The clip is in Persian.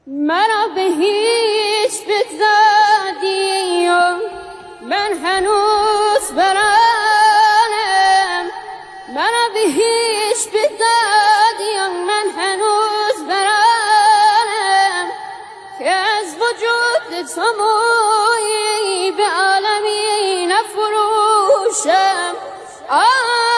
مرا به هیچ بگذادی و من هنوز برانم. مرا به هیچ بگذادی و من هنوز برانم که از وجود تو مویی به عالمی نفروشم.